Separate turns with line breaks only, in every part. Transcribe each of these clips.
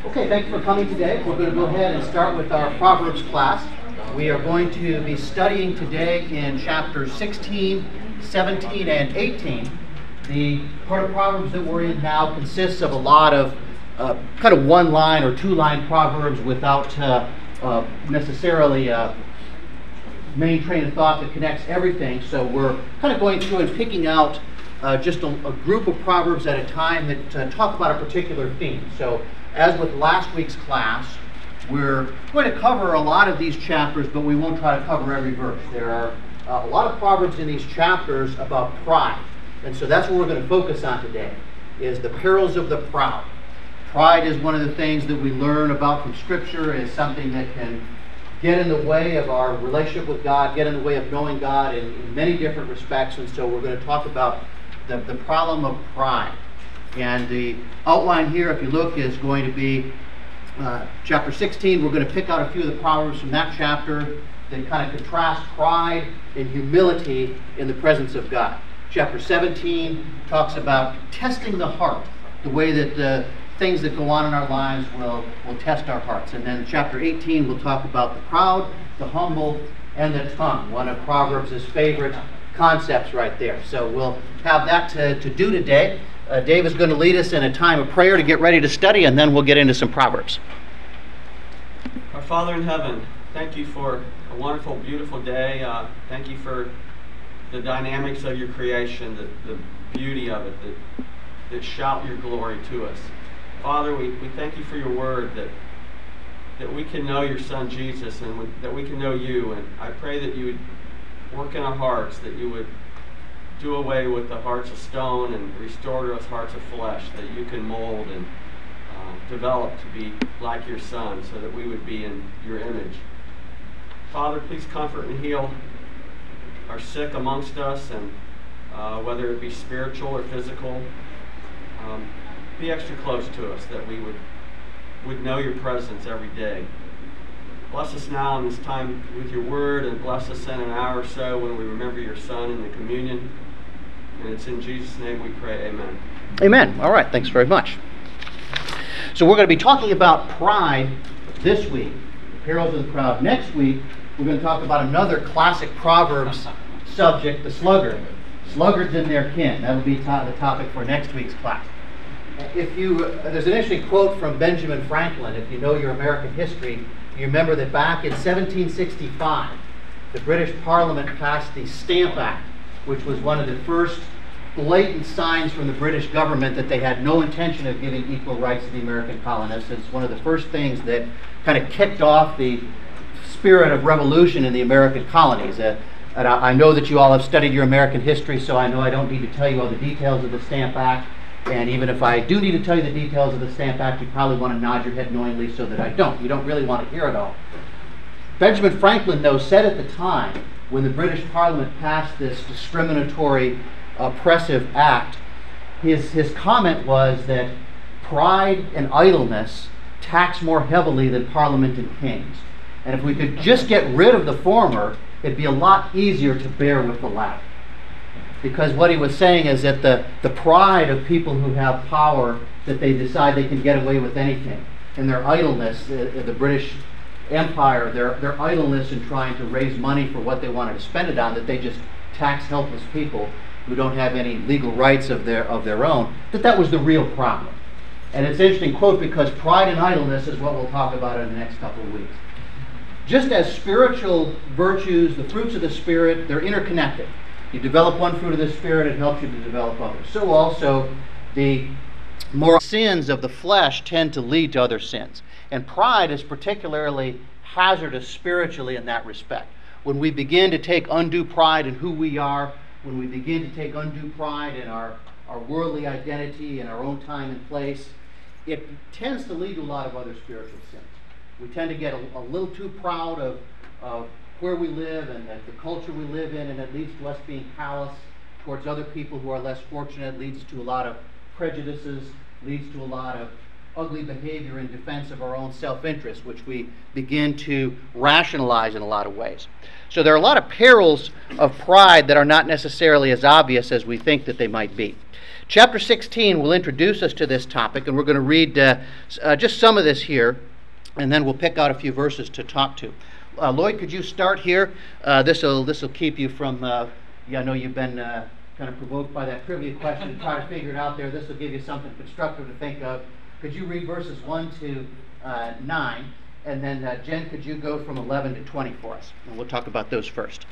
Okay, thank you for coming today. We're going to go ahead and start with our Proverbs class. We are going to be studying today in chapters 16, 17, and 18. The part of Proverbs that we're in now consists of a lot of kind of one-line or two-line Proverbs without necessarily a main train of thought that connects everything. So we're kind of going through and picking out just a group of Proverbs at a time that talk about a particular theme. So as with last week's class, we're going to cover a lot of these chapters, but we won't try to cover every verse. There are a lot of Proverbs in these chapters about pride. And so that's what we're going to focus on today, is the perils of the proud. Pride is one of the things that we learn about from Scripture, is something that can get in the way of our relationship with God, get in the way of knowing God in many different respects. And so we're going to talk about the problem of pride. And the outline here, if you look, is going to be chapter 16. We're going to pick out a few of the Proverbs from that chapter that kind of contrast pride and humility in the presence of God. Chapter 17 talks about testing the heart, the way that the things that go on in our lives will test our hearts. And then chapter 18 will talk about the proud, the humble, and the tongue, one of Proverbs' favorite concepts right there. So we'll have that to do today. Dave is going to lead us in a time of prayer to get ready to study, and then we'll get into some Proverbs.
Our Father in heaven, thank you for a wonderful, beautiful day. Thank you for the dynamics of your creation, the beauty of it, that shout your glory to us. Father, we thank you for your word, that we can know your Son Jesus, and that we can know you. And I pray that you would work in our hearts, that you would do away with the hearts of stone and restore to us hearts of flesh, that you can mold and develop to be like your Son, so that we would be in your image. Father, please comfort and heal our sick amongst us, and whether it be spiritual or physical, be extra close to us, that we would know your presence every day. Bless us now in this time with your word, and bless us in an hour or so when we remember your Son in the communion. And it's in Jesus' name we pray, amen.
Amen. All right, thanks very much. So we're going to be talking about pride this week, the perils of the proud. Next week, we're going to talk about another classic Proverbs subject, the sluggard. Sluggards and their kin. That'll be the topic for next week's class. There's an interesting quote from Benjamin Franklin. If you know your American history, you remember that back in 1765, the British Parliament passed the Stamp Act, which was one of the first blatant signs from the British government that they had no intention of giving equal rights to the American colonists. It's one of the first things that kind of kicked off the spirit of revolution in the American colonies. And I know that you all have studied your American history, so I know I don't need to tell you all the details of the Stamp Act. And even if I do need to tell you the details of the Stamp Act, you probably want to nod your head knowingly so that I don't. You don't really want to hear it all. Benjamin Franklin, though, said at the time, when the British Parliament passed this discriminatory, oppressive act, his comment was that pride and idleness tax more heavily than Parliament and kings. And if we could just get rid of the former, it'd be a lot easier to bear with the latter. Because what he was saying is that the pride of people who have power, that they decide they can get away with anything, and their idleness, the British Empire, their idleness in trying to raise money for what they wanted to spend it on, that they just tax helpless people who don't have any legal rights of their own, that was the real problem. And it's an interesting quote, because pride and idleness is what we'll talk about in the next couple of weeks. Just as spiritual virtues, the fruits of the Spirit, they're interconnected. You develop one fruit of the Spirit, it helps you to develop others. So also, the moral sins of the flesh tend to lead to other sins. And pride is particularly hazardous spiritually in that respect. When we begin to take undue pride in who we are, when we begin to take undue pride in our worldly identity and our own time and place, it tends to lead to a lot of other spiritual sins. We tend to get a little too proud of where we live and the culture we live in, and it leads to us being callous towards other people who are less fortunate, leads to a lot of prejudices, leads to a lot of ugly behavior in defense of our own self-interest, which we begin to rationalize in a lot of ways. So there are a lot of perils of pride that are not necessarily as obvious as we think that they might be. Chapter 16 will introduce us to this topic, and we're going to read just some of this here, and then we'll pick out a few verses to talk to. Lloyd, could you start here? This will keep you from, I know you've been kind of provoked by that trivia question to try to figure it out there. This will give you something constructive to think of. Could you read verses 1 to 9? And then, Jen, could you go from 11 to 20 for us? And we'll talk about those first.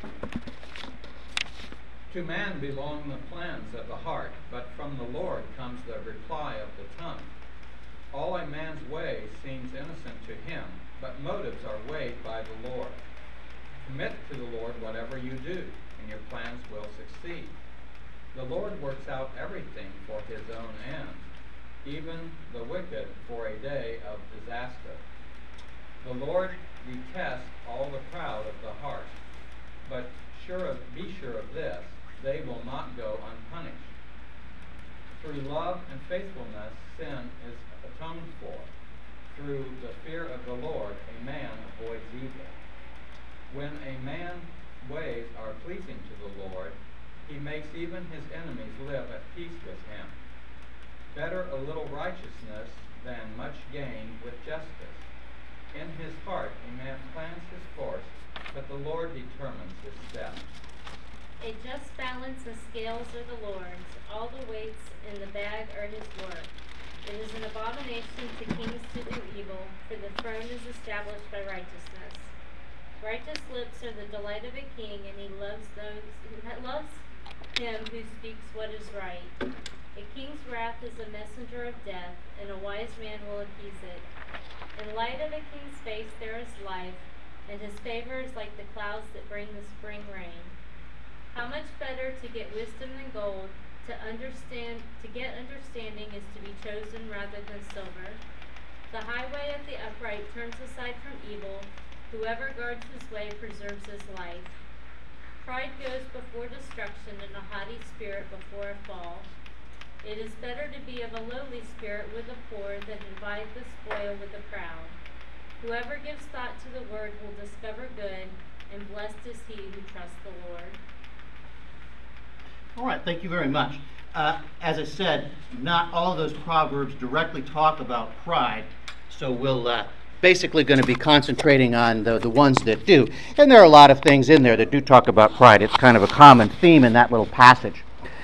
To man belong the plans of the heart, but from the Lord comes the reply of the tongue. All a man's way seems innocent to him, but motives are weighed by the Lord. Commit to the Lord whatever you do, and your plans will succeed. The Lord works out everything for his own ends, even the wicked for a day of disaster. The Lord detests all the proud of the heart, but be sure of this, they will not go unpunished. Through love and faithfulness, sin is atoned for. Through the fear of the Lord, a man avoids evil. When a man's ways are pleasing to the Lord, he makes even his enemies live at peace with him. Better a little righteousness than much gain with justice. In his heart a man plans his course, but the Lord determines his steps.
A just balance and scales are the Lord's, all the weights in the bag are his work. It is an abomination to kings to do evil, for the throne is established by righteousness. Righteous lips are the delight of a king, and he loves him who speaks what is right. A king's wrath is a messenger of death, and a wise man will appease it. In light of a king's face there is life, and his favor is like the clouds that bring the spring rain. How much better to get wisdom than gold, to get understanding is to be chosen rather than silver. The highway of the upright turns aside from evil. Whoever guards his way preserves his life. Pride goes before destruction, and a haughty spirit before a fall. It is better to be of a lowly spirit with the poor than to divide the spoil with the proud. Whoever gives thought to the word will discover good, and blessed is he who trusts the Lord.
All right, thank you very much. As I said, not all of those proverbs directly talk about pride, so we'll basically going to be concentrating on the ones that do. And there are a lot of things in there that do talk about pride. It's kind of a common theme in that little passage.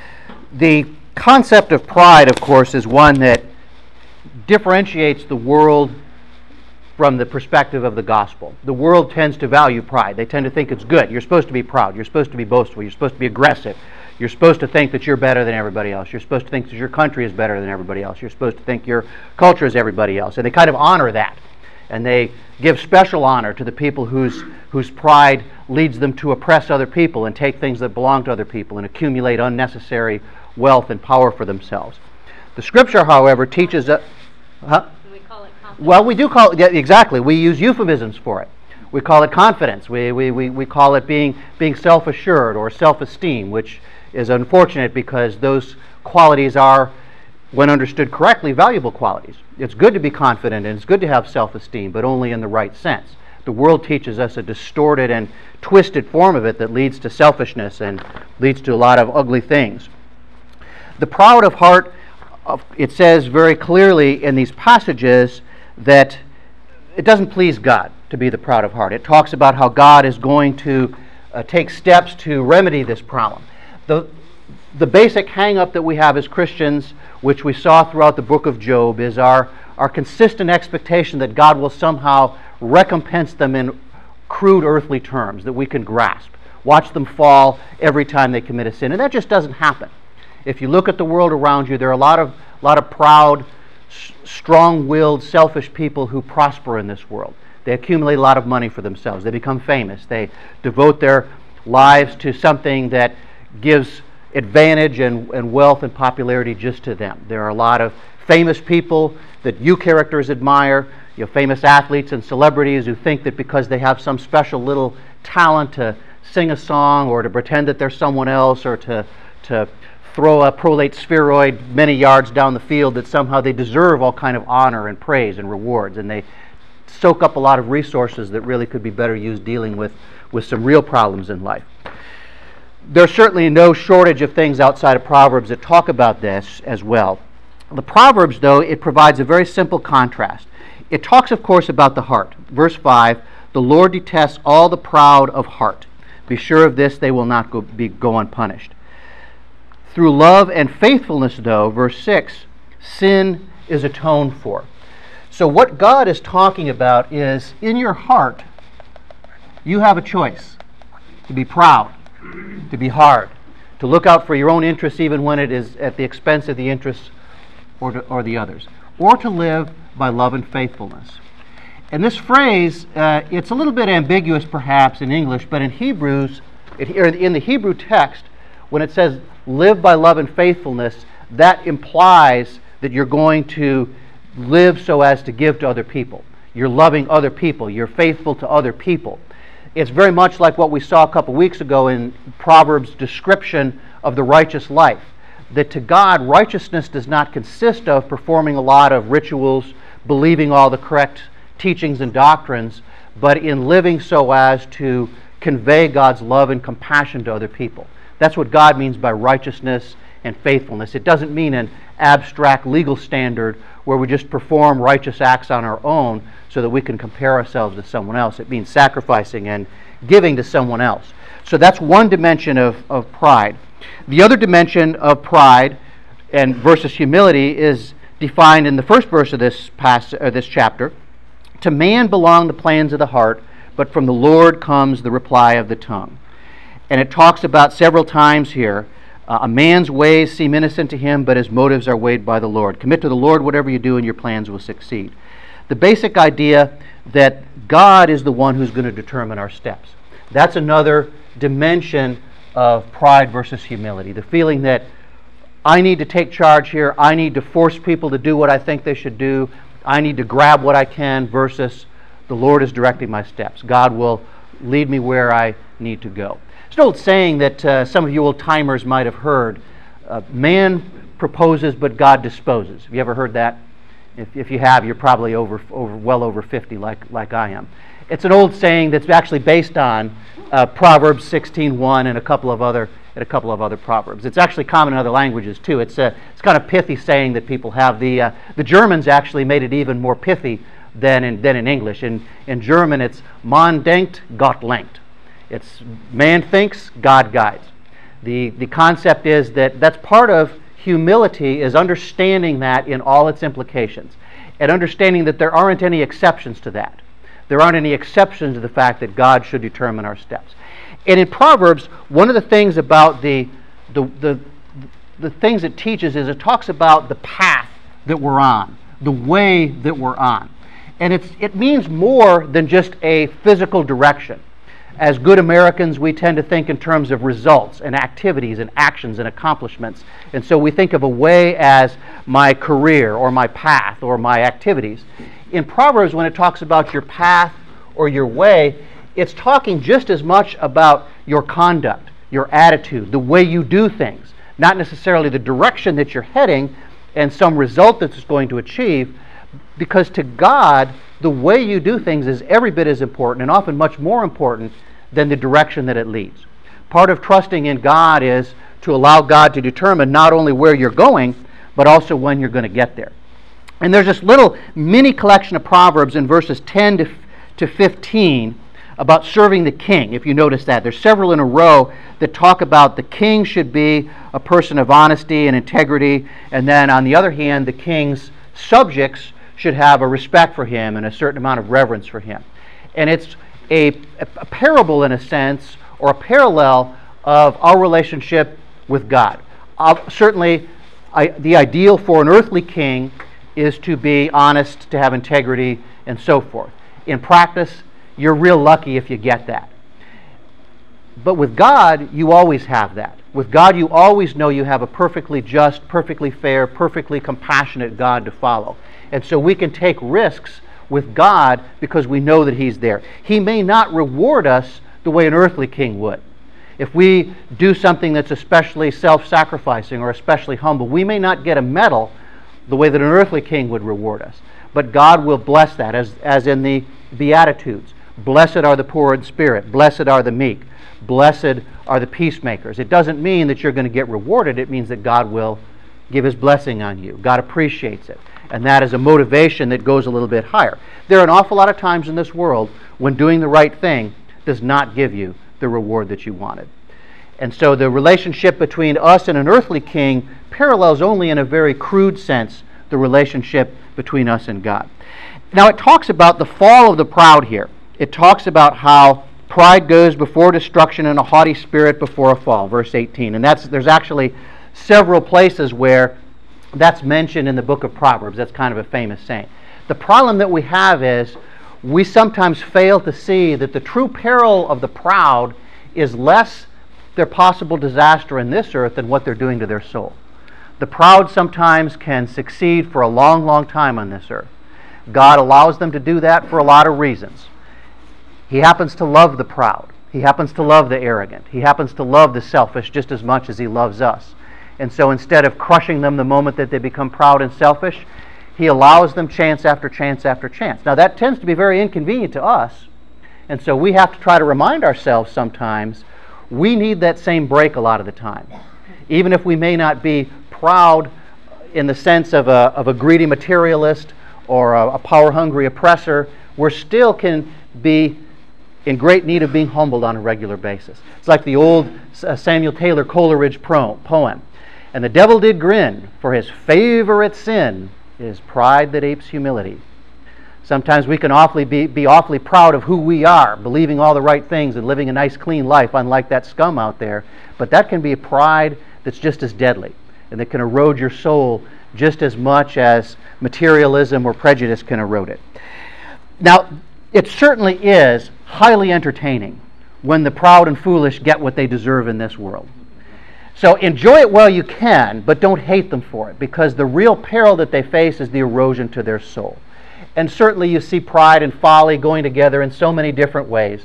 The concept of pride, of course, is one that differentiates the world from the perspective of the gospel. The world tends to value pride. They tend to think it's good. You're supposed to be proud. You're supposed to be boastful. You're supposed to be aggressive. You're supposed to think that you're better than everybody else. You're supposed to think that your country is better than everybody else. You're supposed to think your culture is everybody else. And they kind of honor that. And they give special honor to the people whose pride leads them to oppress other people and take things that belong to other people and accumulate unnecessary wealth and power for themselves. The Scripture, however, teaches us...
We call it confidence.
Well, we do call it... Yeah, exactly. We use euphemisms for it. We call it confidence. We call it being self-assured or self-esteem, which is unfortunate because those qualities are, when understood correctly, valuable qualities. It's good to be confident and it's good to have self-esteem, but only in the right sense. The world teaches us a distorted and twisted form of it that leads to selfishness and leads to a lot of ugly things. The proud of heart, it says very clearly in these passages that it doesn't please God to be the proud of heart. It talks about how God is going to take steps to remedy this problem. The basic hang-up that we have as Christians, which we saw throughout the book of Job, is our consistent expectation that God will somehow recompense them in crude earthly terms that we can grasp. Watch them fall every time they commit a sin. And that just doesn't happen. If you look at the world around you, there are a lot of proud, strong-willed, selfish people who prosper in this world. They accumulate a lot of money for themselves. They become famous. They devote their lives to something that gives advantage and wealth and popularity just to them. There are a lot of famous people that you characters admire, famous athletes and celebrities who think that because they have some special little talent to sing a song or to pretend that they're someone else or to throw a prolate spheroid many yards down the field, that somehow they deserve all kind of honor and praise and rewards, and they soak up a lot of resources that really could be better used dealing with some real problems in life. There's certainly no shortage of things outside of Proverbs that talk about this as well. The Proverbs, though, it provides a very simple contrast. It talks, of course, about the heart. Verse 5, the Lord detests all the proud of heart. Be sure of this, they will not go unpunished. Through love and faithfulness, though, verse 6, sin is atoned for. So what God is talking about is, in your heart, you have a choice to be proud, to be hard, to look out for your own interests even when it is at the expense of the interests or the others, or to live by love and faithfulness. And this phrase, it's a little bit ambiguous perhaps in English, but in in the Hebrew text, when it says live by love and faithfulness, that implies that you're going to live so as to give to other people. You're loving other people. You're faithful to other people. It's very much like what we saw a couple weeks ago in Proverbs' description of the righteous life. That to God, righteousness does not consist of performing a lot of rituals, believing all the correct teachings and doctrines, but in living so as to convey God's love and compassion to other people. That's what God means by righteousness and faithfulness. It doesn't mean an abstract legal standard where we just perform righteous acts on our own so that we can compare ourselves to someone else. It means sacrificing and giving to someone else. So that's one dimension of pride. The other dimension of pride and versus humility is defined in the first verse of this chapter. To man belong the plans of the heart, but from the Lord comes the reply of the tongue. And it talks about several times here, a man's ways seem innocent to him, but his motives are weighed by the Lord. Commit to the Lord whatever you do, and your plans will succeed. The basic idea that God is the one who's going to determine our steps. That's another dimension of pride versus humility. The feeling that I need to take charge here, I need to force people to do what I think they should do, I need to grab what I can, versus the Lord is directing my steps. God will lead me where I need to go. It's an old saying that some of you old timers might have heard. Man proposes, but God disposes. Have you ever heard that? If you have, you're probably well over 50, like I am. It's an old saying that's actually based on Proverbs 16:1 and a couple of other proverbs. It's actually common in other languages too. It's kind of pithy saying that people have. The Germans actually made it even more pithy than in English. In German, it's "Man denkt, Gott lenkt." It's man thinks, God guides. The concept is that's part of humility, is understanding that in all its implications, and understanding that there aren't any exceptions to that. There aren't any exceptions to the fact that God should determine our steps. And in Proverbs, one of the things about the things it teaches is it talks about the path that we're on, the way that we're on. And it means more than just a physical direction. As good Americans, we tend to think in terms of results and activities and actions and accomplishments. And so we think of a way as my career or my path or my activities. In Proverbs, when it talks about your path or your way, it's talking just as much about your conduct, your attitude, the way you do things, not necessarily the direction that you're heading and some result that it's going to achieve, because to God, the way you do things is every bit as important and often much more important than the direction that it leads. Part of trusting in God is to allow God to determine not only where you're going, but also when you're going to get there. And there's this little mini collection of Proverbs in verses 10 to 15 about serving the king, if you notice that. There's several in a row that talk about the king should be a person of honesty and integrity, and then on the other hand, the king's subjects should have a respect for him and a certain amount of reverence for him. And it's a parable, in a sense, or a parallel of our relationship with God. Certainly, the ideal for an earthly king is to be honest, to have integrity, and so forth. In practice, you're real lucky if you get that. But with God, you always have that. With God, you always know you have a perfectly just, perfectly fair, perfectly compassionate God to follow. And so we can take risks with God because we know that He's there. He may not reward us the way an earthly king would. if we do something that's especially self-sacrificing or especially humble, we may not get a medal the way that an earthly king would reward us. But God will bless that, as in the Beatitudes. Blessed are the poor in spirit. Blessed are the meek. Blessed are the peacemakers. It doesn't mean that you're going to get rewarded. It means that God will give His blessing on you. God appreciates it. And that is a motivation that goes a little bit higher. There are an awful lot of times in this world when doing the right thing does not give you the reward that you wanted. And so the relationship between us and an earthly king parallels only in a very crude sense the relationship between us and God. Now it talks about the fall of the proud here. It talks about how pride goes before destruction and a haughty spirit before a fall, verse 18. And there's actually several places where that's mentioned in the book of Proverbs. That's kind of a famous saying. The problem that we have is we sometimes fail to see that the true peril of the proud is less their possible disaster in this earth than what they're doing to their soul. The proud sometimes can succeed for a long, long time on this earth. God allows them to do that for a lot of reasons. He happens to love the proud. He happens to love the arrogant. He happens to love the selfish just as much as He loves us. And so instead of crushing them the moment that they become proud and selfish, He allows them chance after chance after chance. Now that tends to be very inconvenient to us. And so we have to try to remind ourselves sometimes we need that same break a lot of the time. Even if we may not be proud in the sense of a greedy materialist or a power-hungry oppressor, we still can be in great need of being humbled on a regular basis. It's like the old Samuel Taylor Coleridge poem. And the devil did grin, for his favorite sin is pride that apes humility. Sometimes we can be awfully proud of who we are, believing all the right things and living a nice clean life, unlike that scum out there. But that can be a pride that's just as deadly, and that can erode your soul just as much as materialism or prejudice can erode it. Now, it certainly is highly entertaining when the proud and foolish get what they deserve in this world. So enjoy it while you can, but don't hate them for it, because the real peril that they face is the erosion to their soul. And certainly you see pride and folly going together in so many different ways,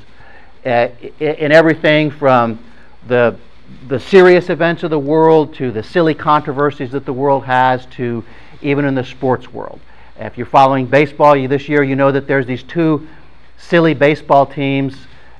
in everything from the serious events of the world to the silly controversies that the world has, to even in the sports world. If you're following baseball this year, you know that there's these two silly baseball teams,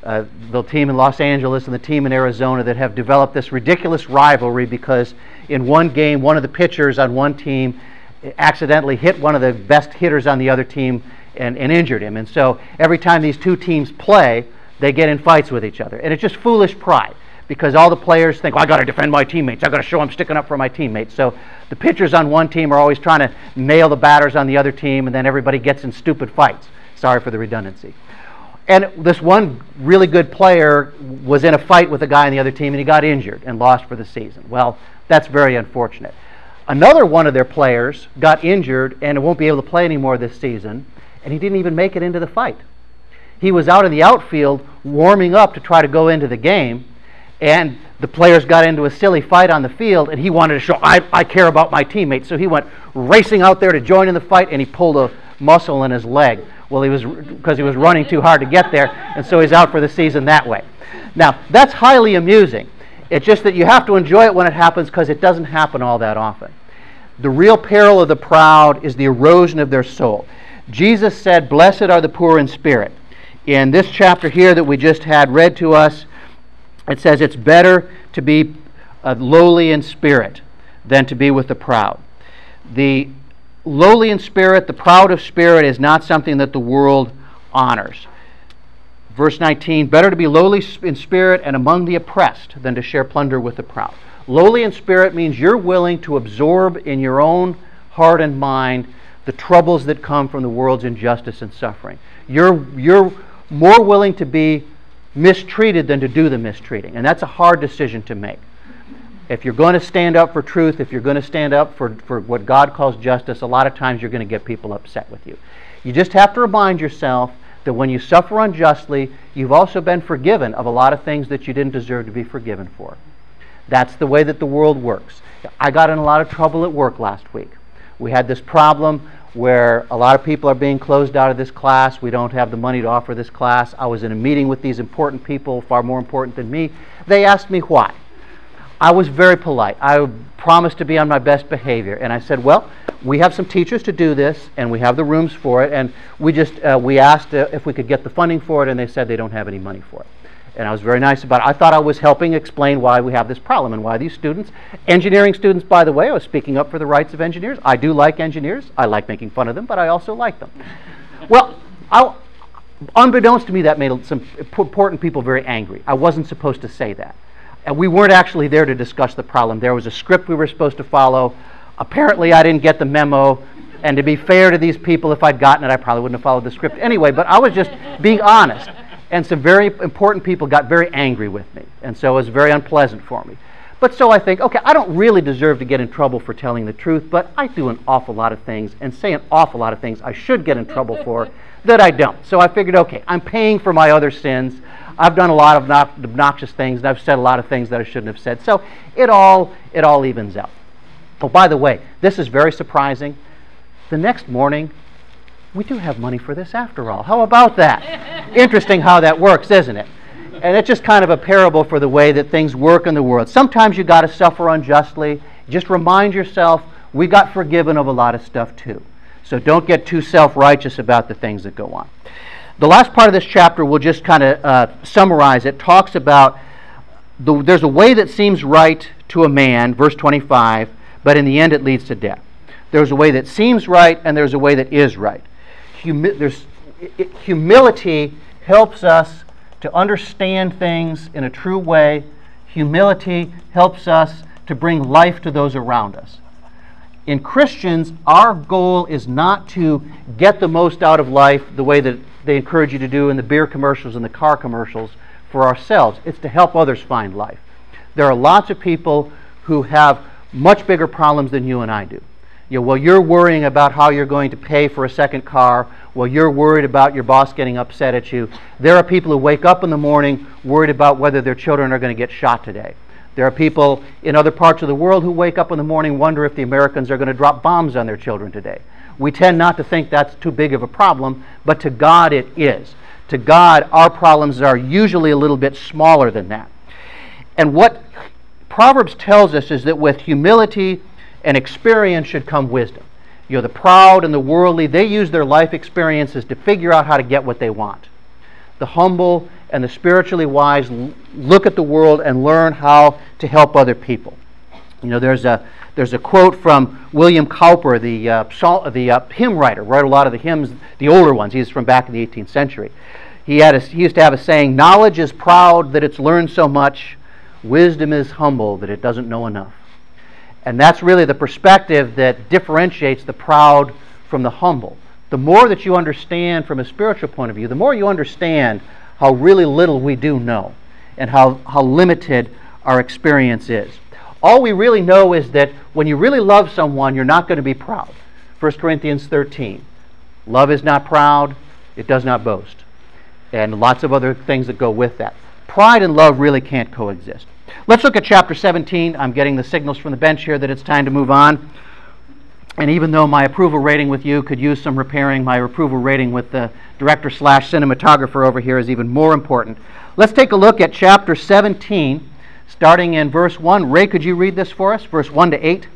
the team in Los Angeles and the team in Arizona, that have developed this ridiculous rivalry because in one game, one of the pitchers on one team accidentally hit one of the best hitters on the other team and injured him. And so every time these two teams play, they get in fights with each other. And it's just foolish pride, because all the players think, well, I got to defend my teammates. I got to show I'm sticking up for my teammates. So the pitchers on one team are always trying to nail the batters on the other team, and then everybody gets in stupid fights. Sorry for the redundancy. And this one really good player was in a fight with a guy on the other team, and he got injured and lost for the season. Well, that's very unfortunate. Another one of their players got injured and won't be able to play anymore this season, and he didn't even make it into the fight. He was out in the outfield warming up to try to go into the game, and the players got into a silly fight on the field, and he wanted to show, I care about my teammates. So he went racing out there to join in the fight, and he pulled a muscle in his leg. Well, because he was running too hard to get there, and so he's out for the season that way. Now, that's highly amusing. It's just that you have to enjoy it when it happens, because it doesn't happen all that often. The real peril of the proud is the erosion of their soul. Jesus said, blessed are the poor in spirit. In this chapter here that we just had read to us, it says it's better to be lowly in spirit than to be with the proud. The lowly in spirit, the proud of spirit, is not something that the world honors. Verse 19, better to be lowly in spirit and among the oppressed than to share plunder with the proud. Lowly in spirit means you're willing to absorb in your own heart and mind the troubles that come from the world's injustice and suffering. You're more willing to be mistreated than to do the mistreating. And that's a hard decision to make. If you're going to stand up for truth, if you're going to stand up for what God calls justice, a lot of times you're going to get people upset with you. You just have to remind yourself that when you suffer unjustly, you've also been forgiven of a lot of things that you didn't deserve to be forgiven for. That's the way that the world works. I got in a lot of trouble at work last week. We had this problem where a lot of people are being closed out of this class. We don't have the money to offer this class. I was in a meeting with these important people, far more important than me. They asked me why. I was very polite. I promised to be on my best behavior. And I said, well, we have some teachers to do this, and we have the rooms for it, and we asked if we could get the funding for it, and they said they don't have any money for it. And I was very nice about it. I thought I was helping explain why we have this problem and why these students, engineering students, by the way, I was speaking up for the rights of engineers. I do like engineers. I like making fun of them, but I also like them. Well, unbeknownst to me, that made some important people very angry. I wasn't supposed to say that. And we weren't actually there to discuss the problem. There was a script we were supposed to follow. Apparently, I didn't get the memo. And to be fair to these people, if I'd gotten it, I probably wouldn't have followed the script anyway. But I was just being honest. And some very important people got very angry with me. And so it was very unpleasant for me. But so I think, okay, I don't really deserve to get in trouble for telling the truth, but I do an awful lot of things and say an awful lot of things I should get in trouble for that I don't. So I figured, okay, I'm paying for my other sins. I've done a lot of obnoxious things, and I've said a lot of things that I shouldn't have said. So it all evens out. Oh, by the way, this is very surprising. The next morning, we do have money for this after all. How about that? Interesting how that works, isn't it? And it's just kind of a parable for the way that things work in the world. Sometimes you got to suffer unjustly. Just remind yourself, we got forgiven of a lot of stuff too. So don't get too self-righteous about the things that go on. The last part of this chapter, we'll just kind of summarize it, talks about there's a way that seems right to a man, verse 25, but in the end it leads to death. There's a way that seems right, and there's a way that is right. Humility helps us to understand things in a true way. Humility helps us to bring life to those around us. In Christians, our goal is not to get the most out of life the way that they encourage you to do in the beer commercials and the car commercials for ourselves. It's to help others find life. There are lots of people who have much bigger problems than you and I do. While you're worrying about how you're going to pay for a second car, while you're worried about your boss getting upset at you, there are people who wake up in the morning worried about whether their children are going to get shot today. There are people in other parts of the world who wake up in the morning wonder if the Americans are going to drop bombs on their children today. We tend not to think that's too big of a problem, but to God it is. To God, our problems are usually a little bit smaller than that. And what Proverbs tells us is that with humility and experience should come wisdom. The proud and the worldly, they use their life experiences to figure out how to get what they want. The humble and the spiritually wise look at the world and learn how to help other people. There's a quote from William Cowper, the hymn writer, wrote a lot of the hymns, the older ones. He's from back in the 18th century. He used to have a saying, "Knowledge is proud that it's learned so much. Wisdom is humble that it doesn't know enough." And that's really the perspective that differentiates the proud from the humble. The more that you understand from a spiritual point of view, the more you understand how really little we do know and how limited our experience is. All we really know is that when you really love someone, you're not going to be proud. 1 Corinthians 13. Love is not proud, it does not boast. And lots of other things that go with that. Pride and love really can't coexist. Let's look at chapter 17. I'm getting the signals from the bench here that it's time to move on. And even though my approval rating with you could use some repairing, my approval rating with the director/cinematographer over here is even more important. Let's take a look at chapter 17, starting in verse 1. Ray, could you read this for us? Verse 1 to 8.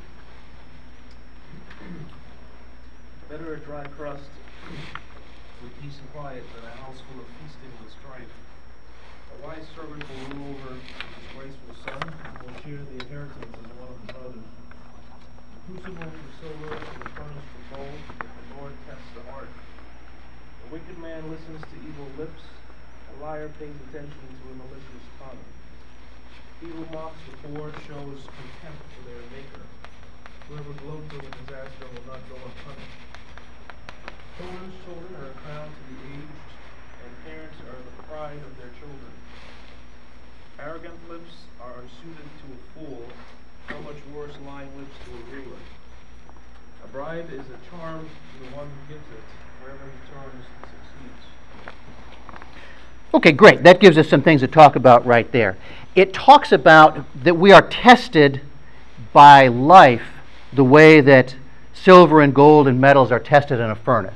Better a dry crust with peace and quiet than a house full of feasting with strife. A wise servant will rule over his graceful son, will share the inheritance as one of his brothers. Crucible for silver and the furnace for gold, but the Lord tests the heart. A wicked man listens to evil lips, a liar pays attention to a malicious tongue. He who mocks the poor shows contempt for their maker. Whoever gloats over disaster will not go unpunished. Children are a crown to the aged, and parents are the pride of their children. Arrogant lips are unsuited to a fool, how much worse lying lips to a ruler. A bribe is a charm to the one who gives it, wherever he turns he succeeds.
Okay, great. That gives us some things to talk about right there. It talks about that we are tested by life the way that silver and gold and metals are tested in a furnace.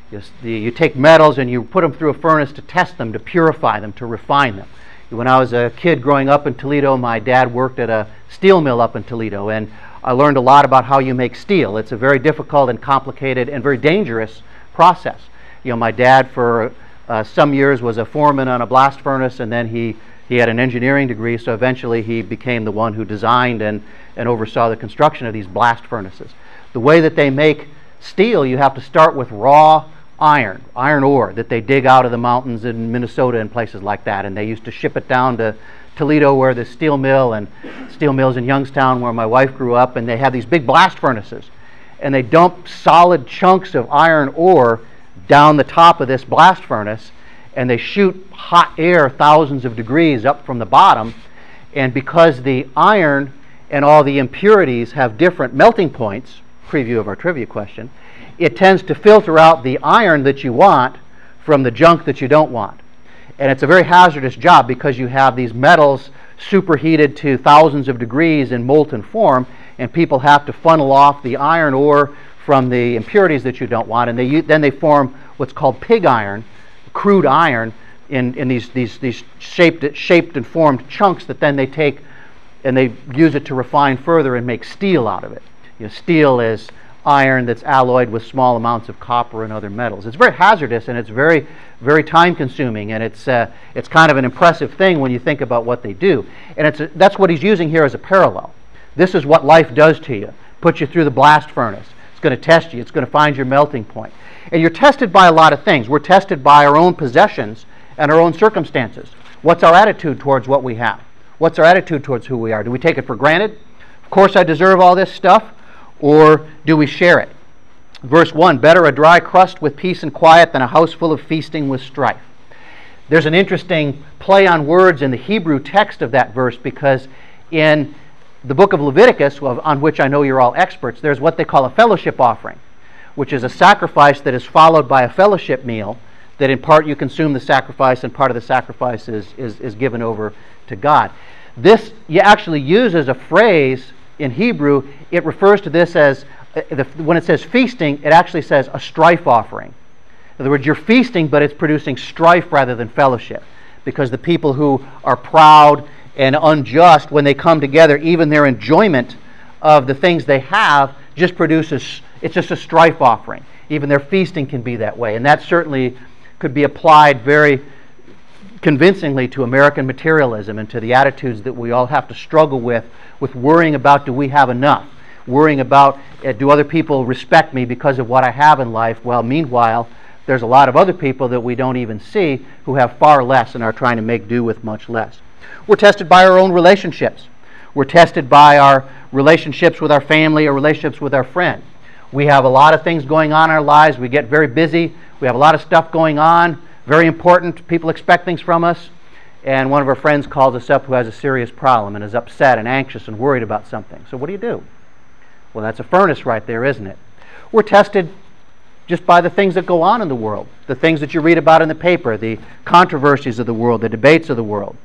You take metals and you put them through a furnace to test them, to purify them, to refine them. When I was a kid growing up in Toledo, my dad worked at a steel mill up in Toledo, and I learned a lot about how you make steel. It's a very difficult and complicated and very dangerous process. My dad for some years was a foreman on a blast furnace, and then he had an engineering degree, so eventually he became the one who designed and oversaw the construction of these blast furnaces. The way that they make steel, you have to start with raw iron ore that they dig out of the mountains in Minnesota and places like that, and they used to ship it down to Toledo, where the steel mill and steel mills in Youngstown, where my wife grew up, and they have these big blast furnaces, and they dump solid chunks of iron ore down the top of this blast furnace, and they shoot hot air thousands of degrees up from the bottom, and because the iron and all the impurities have different melting points, preview of our trivia question, it tends to filter out the iron that you want from the junk that you don't want. And it's a very hazardous job because you have these metals superheated to thousands of degrees in molten form, and people have to funnel off the iron ore from the impurities that you don't want, and then they form what's called pig iron, crude iron, in these shaped and formed chunks that then they take and they use it to refine further and make steel out of it. Steel is iron that's alloyed with small amounts of copper and other metals. It's very hazardous, and it's very, very time consuming, and it's kind of an impressive thing when you think about what they do. And that's what he's using here as a parallel. This is what life does to you. Puts you through the blast furnace. It's going to test you. It's going to find your melting point. And you're tested by a lot of things. We're tested by our own possessions and our own circumstances. What's our attitude towards what we have? What's our attitude towards who we are? Do we take it for granted? Of course I deserve all this stuff. Or do we share it? Verse 1, better a dry crust with peace and quiet than a house full of feasting with strife. There's an interesting play on words in the Hebrew text of that verse, because in the book of Leviticus, on which I know you're all experts, there's what they call a fellowship offering, which is a sacrifice that is followed by a fellowship meal, that in part you consume the sacrifice and part of the sacrifice is given over to God. This you actually use as a phrase in Hebrew. It refers to this as, when it says feasting, it actually says a strife offering. In other words, you're feasting, but it's producing strife rather than fellowship. Because the people who are proud and unjust, when they come together, even their enjoyment of the things they have just produces, it's just a strife offering. Even their feasting can be that way. And that certainly could be applied very convincingly to American materialism and to the attitudes that we all have to struggle with worrying about, do we have enough? Worrying about, do other people respect me because of what I have in life? Well, meanwhile, there's a lot of other people that we don't even see who have far less and are trying to make do with much less. We're tested by our own relationships. We're tested by our relationships with our family or relationships with our friend. We have a lot of things going on in our lives. We get very busy. We have a lot of stuff going on. Very important. People expect things from us. And one of our friends calls us up who has a serious problem and is upset and anxious and worried about something. So what do? Well, that's a furnace right there, isn't it? We're tested just by the things that go on in the world, the things that you read about in the paper, the controversies of the world, the debates of the world.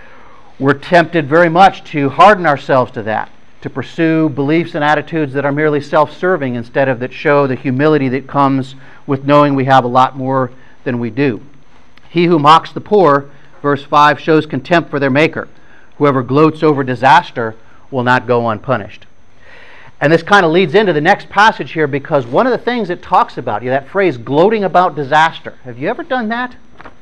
We're tempted very much to harden ourselves to that, to pursue beliefs and attitudes that are merely self-serving instead of that show the humility that comes with knowing we have a lot more than we do. He who mocks the poor, verse 5, shows contempt for their maker. Whoever gloats over disaster will not go unpunished. And this kind of leads into the next passage here, because one of the things it talks about, that phrase, gloating about disaster. Have you ever done that?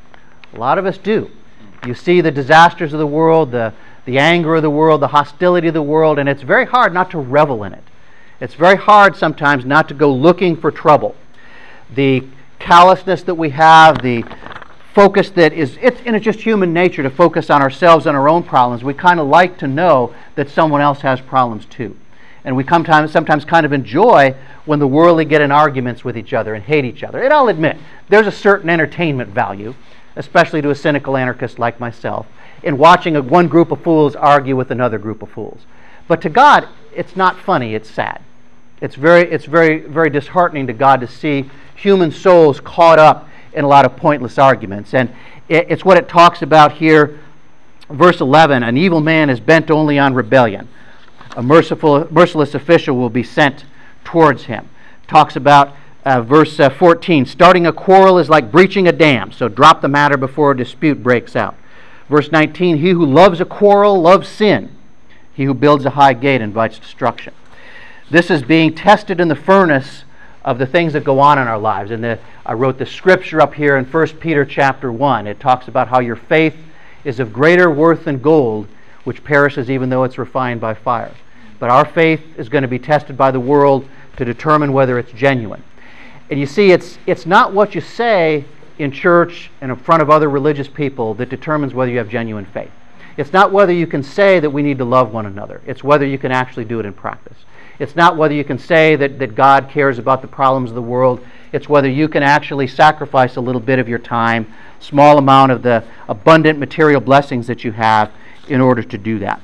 A lot of us do. You see the disasters of the world, the anger of the world, the hostility of the world, and it's very hard not to revel in it. It's very hard sometimes not to go looking for trouble. The callousness that we have, the focus that is, it's just human nature to focus on ourselves and our own problems. We kind of like to know that someone else has problems too. And we sometimes kind of enjoy when the worldly get in arguments with each other and hate each other. And I'll admit, there's a certain entertainment value, especially to a cynical anarchist like myself, in watching one group of fools argue with another group of fools. But to God, it's not funny, it's sad. It's very, very disheartening to God to see human souls caught up in a lot of pointless arguments. And it's what it talks about here, verse 11, an evil man is bent only on rebellion. A merciless official will be sent towards him. talks about verse 14, starting a quarrel is like breaching a dam, so drop the matter before a dispute breaks out. Verse 19, he who loves a quarrel loves sin. He who builds a high gate invites destruction. This is being tested in the furnace of the things that go on in our lives. And I wrote the scripture up here in 1 Peter chapter 1. It talks about how your faith is of greater worth than gold, which perishes even though it's refined by fire. But our faith is going to be tested by the world to determine whether it's genuine. And you see, it's not what you say in church and in front of other religious people that determines whether you have genuine faith. It's not whether you can say that we need to love one another. It's whether you can actually do it in practice. It's not whether you can say that God cares about the problems of the world. It's whether you can actually sacrifice a little bit of your time, small amount of the abundant material blessings that you have in order to do that.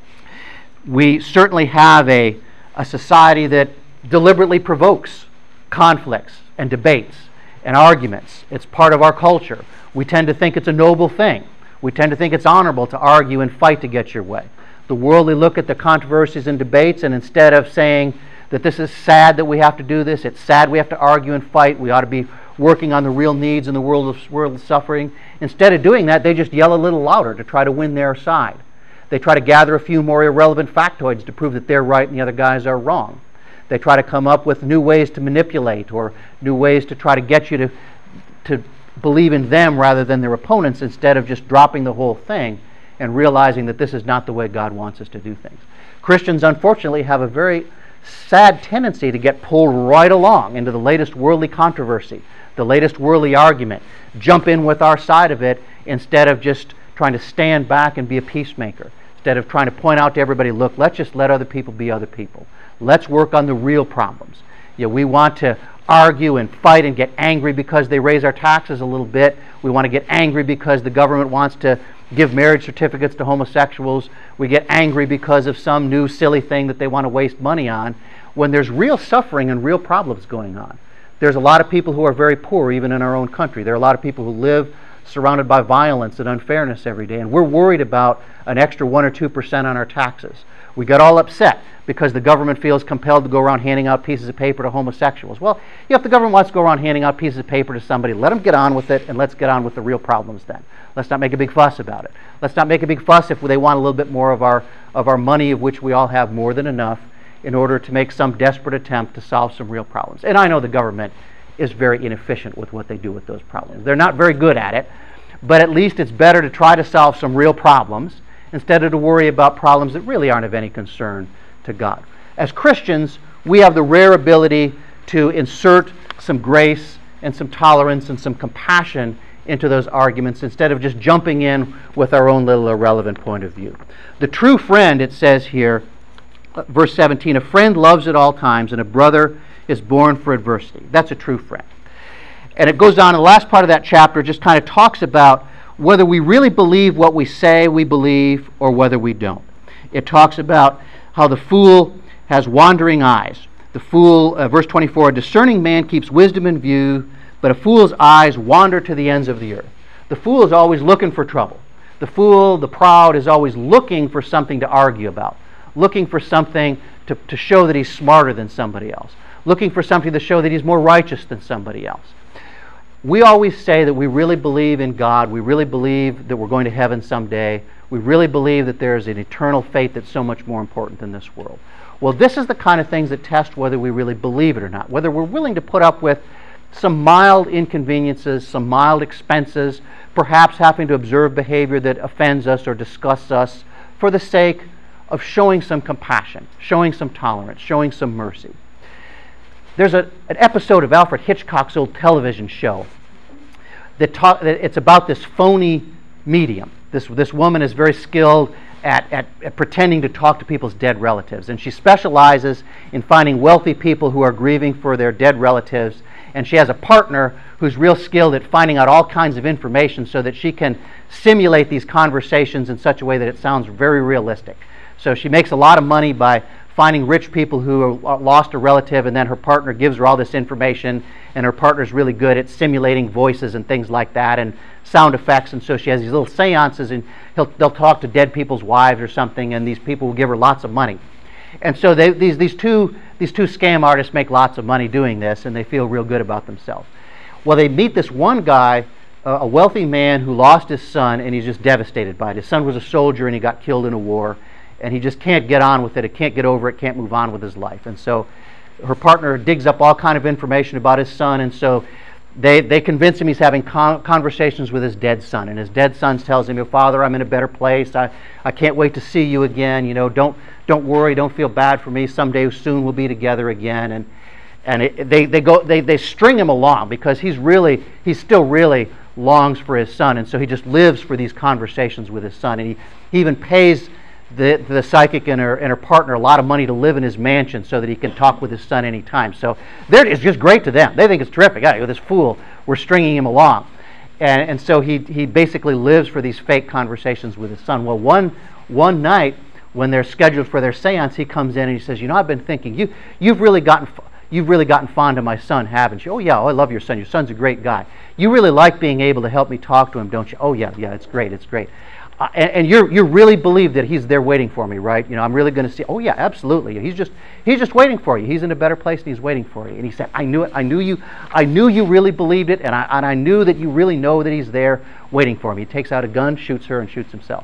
We certainly have a society that deliberately provokes conflicts and debates and arguments. It's part of our culture. We tend to think it's a noble thing. We tend to think it's honorable to argue and fight to get your way. The worldly look at the controversies and debates, and instead of saying that this is sad that we have to do this, it's sad we have to argue and fight, we ought to be working on the real needs in the world of suffering. Instead of doing that, they just yell a little louder to try to win their side. They try to gather a few more irrelevant factoids to prove that they're right and the other guys are wrong. They try to come up with new ways to manipulate or new ways to try to get you to believe in them rather than their opponents, instead of just dropping the whole thing and realizing that this is not the way God wants us to do things. Christians, unfortunately, have a very sad tendency to get pulled right along into the latest worldly controversy, the latest worldly argument, jump in with our side of it instead of just trying to stand back and be a peacemaker, instead of trying to point out to everybody, look, let's just let other people be other people. Let's work on the real problems. We want to argue and fight and get angry because they raise our taxes a little bit. We want to get angry because the government wants to give marriage certificates to homosexuals. We get angry because of some new silly thing that they want to waste money on, when there's real suffering and real problems going on. There's a lot of people who are very poor even in our own country. There are a lot of people who live surrounded by violence and unfairness every day, and we're worried about an extra 1 or 2% on our taxes. We got all upset because the government feels compelled to go around handing out pieces of paper to homosexuals. Well, if the government wants to go around handing out pieces of paper to somebody, let them get on with it, and let's get on with the real problems then. Let's not make a big fuss about it. Let's not make a big fuss if they want a little bit more of our money, of which we all have more than enough, in order to make some desperate attempt to solve some real problems. And I know the government is very inefficient with what they do with those problems. They're not very good at it, but at least it's better to try to solve some real problems instead of to worry about problems that really aren't of any concern to God. As Christians, we have the rare ability to insert some grace and some tolerance and some compassion into those arguments instead of just jumping in with our own little irrelevant point of view. The true friend, it says here, verse 17, a friend loves at all times, and a brother is born for adversity. That's a true friend. And it goes on in the last part of that chapter, just kind of talks about whether we really believe what we say we believe or whether we don't. It talks about how the fool has wandering eyes. The fool, verse 24, a discerning man keeps wisdom in view, but a fool's eyes wander to the ends of the earth. The fool is always looking for trouble. The fool, the proud, is always looking for something to argue about, looking for something to show that he's smarter than somebody else, looking for something to show that he's more righteous than somebody else. We always say that we really believe in God, we really believe that we're going to heaven someday, we really believe that there's an eternal fate that's so much more important than this world. Well, this is the kind of things that test whether we really believe it or not, whether we're willing to put up with some mild inconveniences, some mild expenses, perhaps having to observe behavior that offends us or disgusts us for the sake of showing some compassion, showing some tolerance, showing some mercy. There's an episode of Alfred Hitchcock's old television show that it's about this phony medium. This woman is very skilled at pretending to talk to people's dead relatives, and she specializes in finding wealthy people who are grieving for their dead relatives, and she has a partner who's real skilled at finding out all kinds of information so that she can simulate these conversations in such a way that it sounds very realistic. So she makes a lot of money by finding rich people who lost a relative, and then her partner gives her all this information, and her partner's really good at simulating voices and things like that and sound effects, and so she has these little seances, and they'll talk to dead people's wives or something, and these people will give her lots of money. And so these two these two scam artists make lots of money doing this, and they feel real good about themselves. Well, they meet this one guy, a wealthy man who lost his son, and he's just devastated by it. His son was a soldier, and he got killed in a war, and he just can't get on with it. He can't get over it, can't move on with his life. And so her partner digs up all kind of information about his son, and so they convince him he's having conversations with his dead son. And his dead son tells him, "Father, I'm in a better place. I can't wait to see you again. You know, don't worry, don't feel bad for me. Someday soon we'll be together again." They string him along because he still really longs for his son, and so he just lives for these conversations with his son. And he even pays the psychic and her partner a lot of money to live in his mansion so that he can talk with his son anytime. So it's just great to them. They think it's terrific. This fool, we're stringing him along. And so he basically lives for these fake conversations with his son. Well, one night when they're scheduled for their seance, he comes in and he says, I've been thinking, you've really gotten fond of my son, haven't you? Oh, yeah, I love your son. Your son's a great guy. You really like being able to help me talk to him, don't you? Oh, yeah, it's great. And you really believe that he's there waiting for me, right? I'm really going to see. Oh yeah, absolutely. He's just waiting for you. He's in a better place and he's waiting for you. And he said, I knew it. I knew you really believed it, and I knew that you really know that he's there waiting for me. He takes out a gun, shoots her, and shoots himself.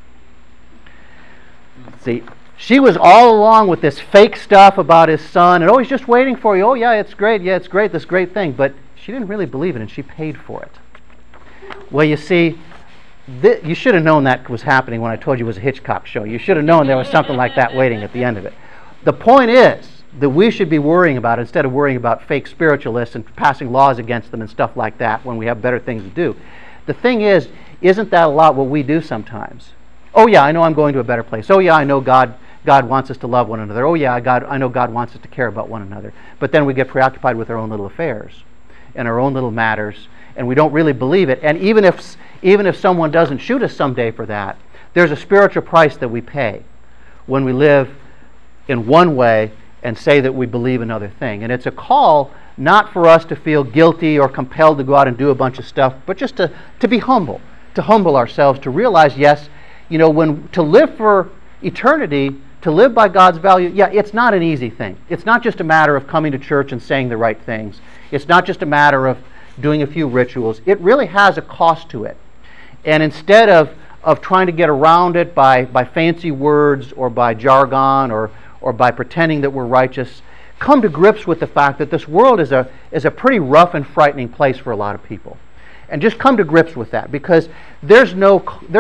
See, she was all along with this fake stuff about his son, and he's just waiting for you. Oh yeah, it's great. Yeah, it's great. This great thing, but she didn't really believe it, and she paid for it. Well, you see. You should have known that was happening when I told you it was a Hitchcock show. You should have known there was something like that waiting at the end of it. The point is that we should be worrying about it instead of worrying about fake spiritualists and passing laws against them and stuff like that when we have better things to do. The thing is, isn't that a lot what we do sometimes? Oh yeah, I know I'm going to a better place. Oh yeah, I know God wants us to love one another. Oh yeah, I know God wants us to care about one another. But then we get preoccupied with our own little affairs and our own little matters, and we don't really believe it. And even if someone doesn't shoot us someday for that, there's a spiritual price that we pay when we live in one way and say that we believe another thing. And it's a call not for us to feel guilty or compelled to go out and do a bunch of stuff, but just to be humble, to humble ourselves, to realize, yes, to live for eternity, to live by God's value, yeah, it's not an easy thing. It's not just a matter of coming to church and saying the right things. It's not just a matter of doing a few rituals. It really has a cost to it. And instead of trying to get around it by fancy words or by jargon or by pretending that we're righteous, come to grips with the fact that this world is a pretty rough and frightening place for a lot of people. And just come to grips with that, because there's no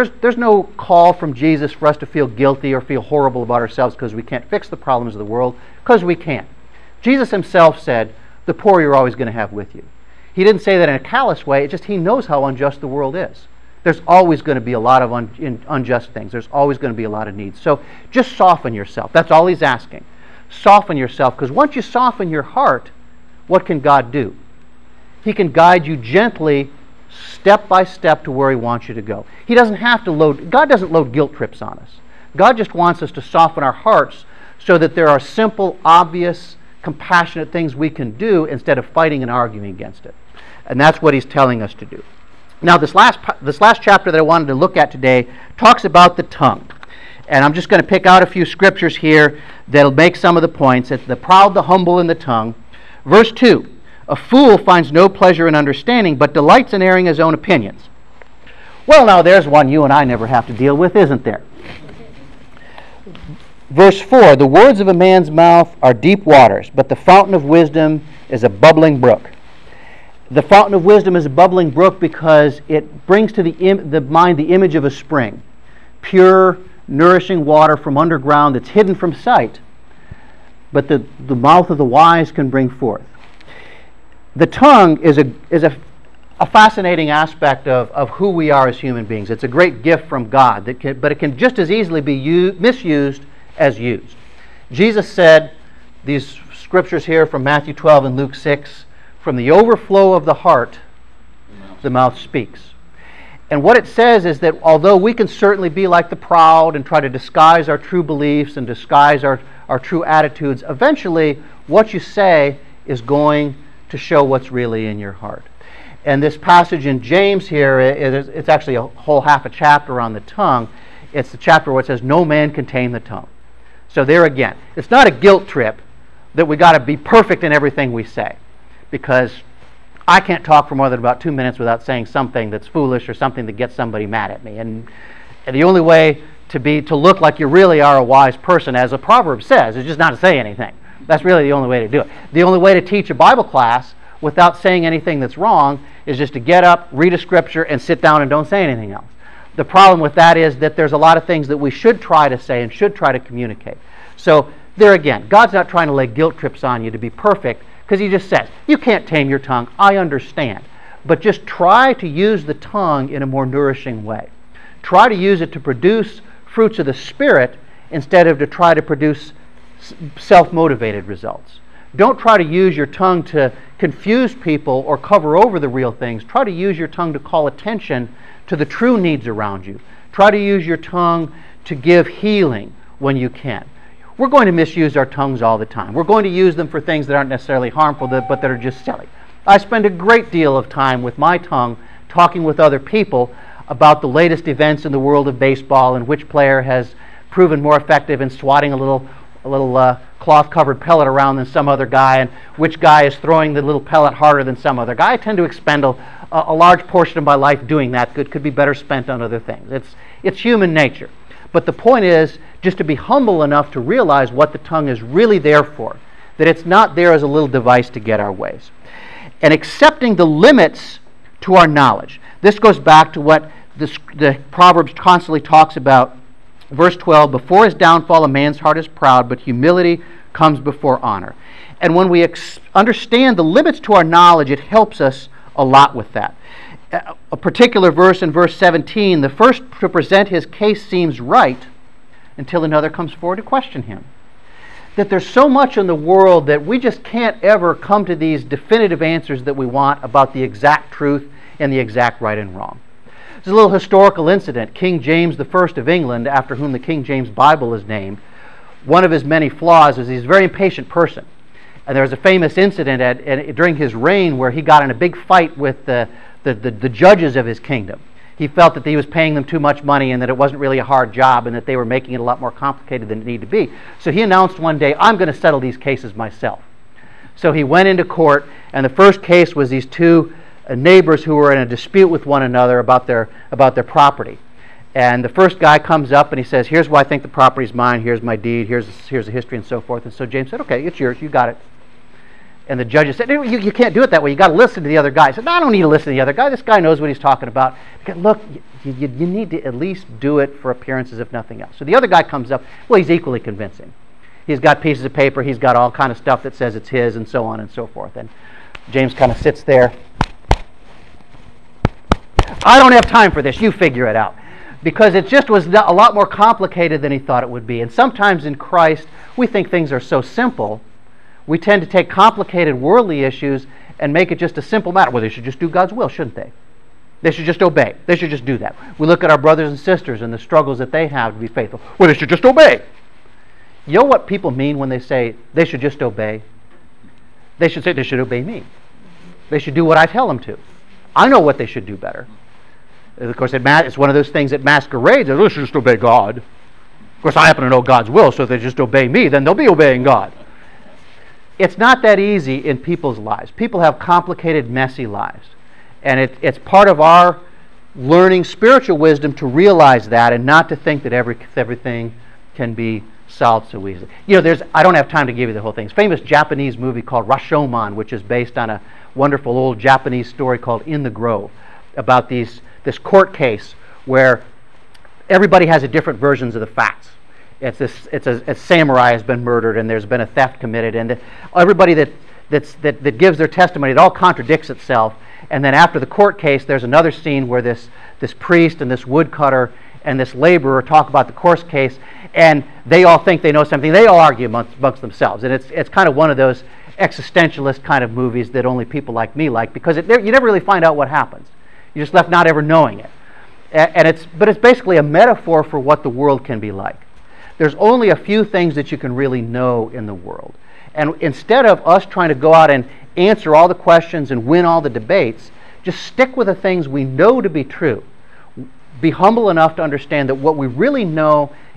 call from Jesus for us to feel guilty or feel horrible about ourselves because we can't fix the problems of the world, because we can't. Jesus himself said, the poor you're always going to have with you. He didn't say that in a callous way, it's just he knows how unjust the world is. There's always going to be a lot of unjust things. There's always going to be a lot of needs. So just soften yourself. That's all he's asking. Soften yourself, because once you soften your heart, what can God do? He can guide you gently, step by step, to where he wants you to go. He doesn't have to God doesn't load guilt trips on us. God just wants us to soften our hearts so that there are simple, obvious, compassionate things we can do instead of fighting and arguing against it. And that's what he's telling us to do. Now, this last chapter that I wanted to look at today talks about the tongue. And I'm just going to pick out a few scriptures here that'll make some of the points. It's the proud, the humble, and the tongue. Verse 2, a fool finds no pleasure in understanding, but delights in airing his own opinions. Well, now there's one you and I never have to deal with, isn't there? Verse 4, the words of a man's mouth are deep waters, but the fountain of wisdom is a bubbling brook. The fountain of wisdom is a bubbling brook because it brings to the mind the image of a spring. Pure, nourishing water from underground that's hidden from sight, but the mouth of the wise can bring forth. The tongue is a fascinating aspect of who we are as human beings. It's a great gift from God, but it can just as easily be misused as used. Jesus said, these scriptures here from Matthew 12 and Luke 6, from the overflow of the heart, the mouth speaks. And what it says is that although we can certainly be like the proud and try to disguise our true beliefs and disguise our true attitudes, eventually what you say is going to show what's really in your heart. And this passage in James here, it's actually a whole half a chapter on the tongue. It's the chapter where it says, no man can tame the tongue. So there again, it's not a guilt trip, that we got to be perfect in everything we say, because I can't talk for more than about 2 minutes without saying something that's foolish or something that gets somebody mad at me. And the only way to look like you really are a wise person, as a proverb says, is just not to say anything. That's really the only way to do it. The only way to teach a Bible class without saying anything that's wrong is just to get up, read a scripture, and sit down and don't say anything else. The problem with that is that there's a lot of things that we should try to say and should try to communicate. So there again, God's not trying to lay guilt trips on you to be perfect, because He just says, you can't tame your tongue, I understand. But just try to use the tongue in a more nourishing way. Try to use it to produce fruits of the Spirit instead of to try to produce self-motivated results. Don't try to use your tongue to confuse people or cover over the real things. Try to use your tongue to call attention to the true needs around you. Try to use your tongue to give healing when you can. We're going to misuse our tongues all the time. We're going to use them for things that aren't necessarily harmful, but that are just silly. I spend a great deal of time with my tongue talking with other people about the latest events in the world of baseball and which player has proven more effective in swatting a little cloth-covered pellet around than some other guy, and which guy is throwing the little pellet harder than some other guy. I tend to expend a large portion of my life doing that. Could be better spent on other things. It's human nature. But the point is just to be humble enough to realize what the tongue is really there for, that it's not there as a little device to get our ways. And accepting the limits to our knowledge. This goes back to what the Proverbs constantly talks about. Verse 12, before his downfall a man's heart is proud, but humility comes before honor. And when we understand the limits to our knowledge, it helps us a lot with that. A particular verse in verse 17, the first to present his case seems right until another comes forward to question him. That there's so much in the world that we just can't ever come to these definitive answers that we want about the exact truth and the exact right and wrong. There's a little historical incident. King James I of England, after whom the King James Bible is named, one of his many flaws is he's a very impatient person. And there was a famous incident during his reign where he got in a big fight with the judges of his kingdom. He felt that he was paying them too much money and that it wasn't really a hard job and that they were making it a lot more complicated than it needed to be. So he announced one day, I'm going to settle these cases myself. So he went into court, and the first case was these two neighbors who were in a dispute with one another about their property. And the first guy comes up and he says, here's why I think the property's mine, here's my deed, here's the history and so forth. And so James said, okay, it's yours, you got it. And the judges said, you can't do it that way, you got to listen to the other guy. He said, no, I don't need to listen to the other guy, this guy knows what he's talking about. Look, you need to at least do it for appearances if nothing else. So the other guy comes up, well, he's equally convincing. He's got pieces of paper, he's got all kind of stuff that says it's his and so on and so forth. And James kind of sits there. I don't have time for this, you figure it out. Because it just was a lot more complicated than he thought it would be. And sometimes in Christ, we think things are so simple, we tend to take complicated worldly issues and make it just a simple matter. Well, they should just do God's will, shouldn't they? They should just obey. They should just do that. We look at our brothers and sisters and the struggles that they have to be faithful. Well, they should just obey. You know what people mean when they say they should just obey? They should say they should obey me. They should do what I tell them to. I know what they should do better. Of course, it's one of those things that masquerades as, they should just obey God. Of course, I happen to know God's will, so if they just obey me, then they'll be obeying God. It's not that easy in people's lives. People have complicated, messy lives. And it's part of our learning spiritual wisdom to realize that and not to think that everything can be solved so easily. You know, I don't have time to give you the whole thing. It's a famous Japanese movie called Rashomon, which is based on a wonderful old Japanese story called In the Grove, about this court case where everybody has a different versions of the facts. A samurai has been murdered and there's been a theft committed, and everybody that gives their testimony, it all contradicts itself. And then after the court case, there's another scene where this priest and this woodcutter and this laborer talk about the court case, and they all think they know something. They all argue amongst themselves, and it's kind of one of those existentialist kind of movies that only people like me like, because you never really find out what happens. You're just left not ever knowing it. But it's basically a metaphor for what the world can be like. There's only a few things that you can really know in the world. And instead of us trying to go out and answer all the questions and win all the debates, just stick with the things we know to be true. Be humble enough to understand that what we really know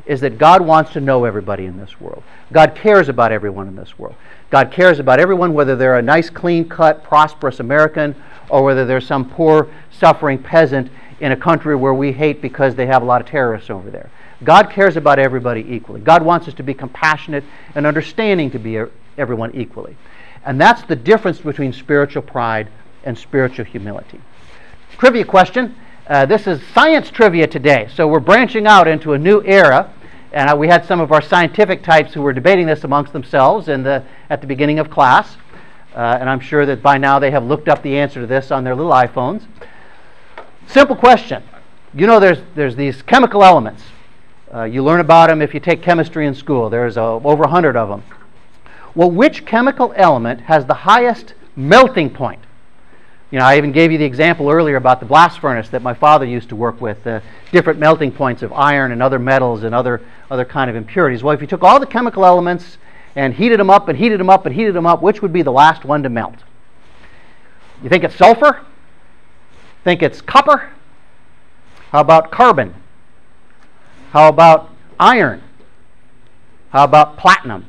is that God wants to know everybody in this world. God cares about everyone in this world. God cares about everyone, whether they're a nice, clean-cut, prosperous American or whether they're some poor, suffering peasant in a country where we hate because they have a lot of terrorists over there. God cares about everybody equally. God wants us to be compassionate and understanding to be everyone equally. And that's the difference between spiritual pride and spiritual humility. Trivia question. This is science trivia today, so we're branching out into a new era. And we had some of our scientific types who were debating this amongst themselves at the beginning of class. And I'm sure that by now they have looked up the answer to this on their little iPhones. Simple question. You know there's these chemical elements. You learn about them if you take chemistry in school. There's over 100 of them. Well, which chemical element has the highest melting point? You know, I even gave you the example earlier about the blast furnace that my father used to work with, different melting points of iron and other metals and other kind of impurities. Well, if you took all the chemical elements and heated them up and heated them up and heated them up, which would be the last one to melt? You think it's sulfur? Think it's copper? How about carbon? How about iron? How about platinum?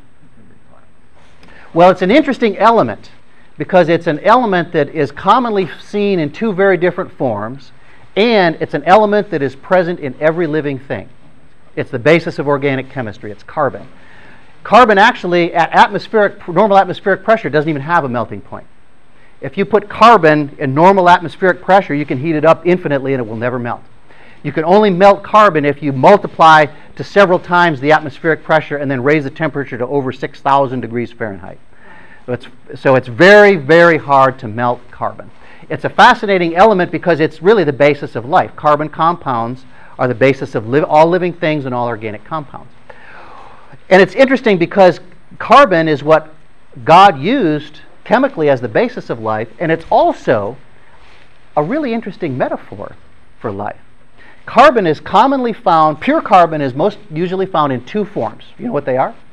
Well, it's an interesting element because it's an element that is commonly seen in two very different forms, and it's an element that is present in every living thing. It's the basis of organic chemistry. It's carbon. Carbon actually, at normal atmospheric pressure, doesn't even have a melting point. If you put carbon in normal atmospheric pressure, you can heat it up infinitely and it will never melt. You can only melt carbon if you multiply to several times the atmospheric pressure and then raise the temperature to over 6,000 degrees Fahrenheit. So it's very, very hard to melt carbon. It's a fascinating element because it's really the basis of life. Carbon compounds are the basis of all living things and all organic compounds. And it's interesting because carbon is what God used chemically as the basis of life, and it's also a really interesting metaphor for life. Carbon is commonly found, pure carbon is most usually found in two forms. You know what they are?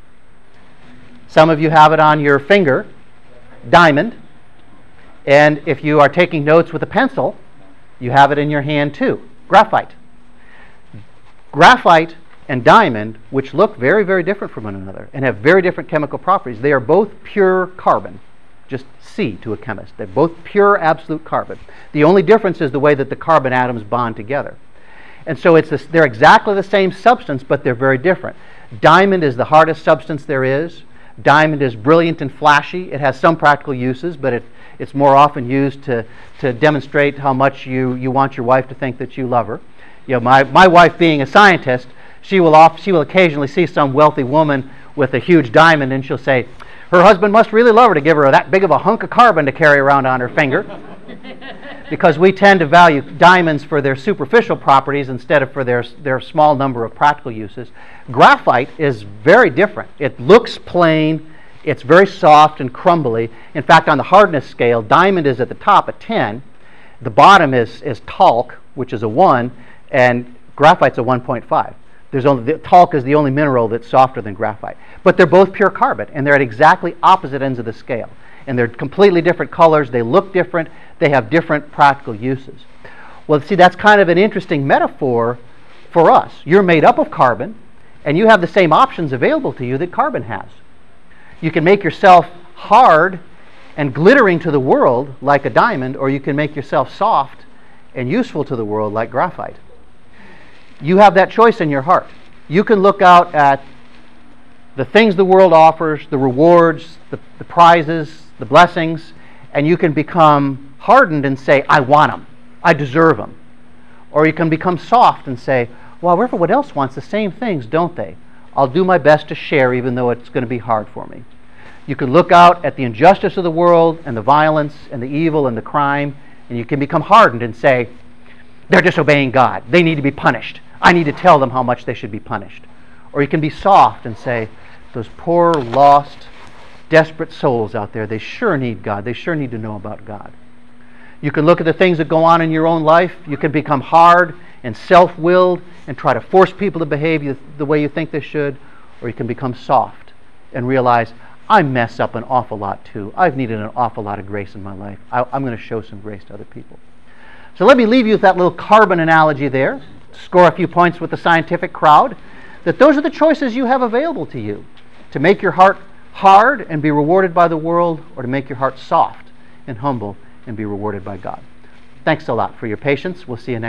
Some of you have it on your finger, diamond. And if you are taking notes with a pencil, you have it in your hand too, graphite. Graphite and diamond, which look very, very different from one another and have very different chemical properties, they are both pure carbon. Just C to a chemist. They're both pure, absolute carbon. The only difference is the way that the carbon atoms bond together. And so they're exactly the same substance, but they're very different. Diamond is the hardest substance there is. Diamond is brilliant and flashy. It has some practical uses, but it's more often used to demonstrate how much you want your wife to think that you love her. You know, my wife being a scientist, she will occasionally see some wealthy woman with a huge diamond, and she'll say, her husband must really love her to give her that big of a hunk of carbon to carry around on her finger. Because we tend to value diamonds for their superficial properties instead of for their small number of practical uses. Graphite is very different. It looks plain, it's very soft and crumbly. In fact, on the hardness scale, diamond is at the top at 10, the bottom is talc, which is a 1, and graphite's a 1.5. Talc is the only mineral that's softer than graphite. But they're both pure carbon, and they're at exactly opposite ends of the scale. And they're completely different colors, they look different, they have different practical uses. Well, see, that's kind of an interesting metaphor for us. You're made up of carbon, and you have the same options available to you that carbon has. You can make yourself hard and glittering to the world like a diamond, or you can make yourself soft and useful to the world like graphite. You have that choice in your heart. You can look out at the things the world offers, the rewards, the prizes, the blessings, and you can become hardened and say, I want them. I deserve them. Or you can become soft and say, well, everyone else wants the same things, don't they? I'll do my best to share even though it's going to be hard for me. You can look out at the injustice of the world and the violence and the evil and the crime, and you can become hardened and say, they're disobeying God. They need to be punished. I need to tell them how much they should be punished. Or you can be soft and say, those poor, lost, desperate souls out there, they sure need God. They sure need to know about God. You can look at the things that go on in your own life. You can become hard and self-willed and try to force people to behave the way you think they should. Or you can become soft and realize, I mess up an awful lot too. I've needed an awful lot of grace in my life. I'm going to show some grace to other people. So let me leave you with that little carbon analogy there. Score a few points with the scientific crowd. that those are the choices you have available to you. To make your heart hard and be rewarded by the world, or to make your heart soft and humble and be rewarded by God. Thanks a lot for your patience. We'll see you next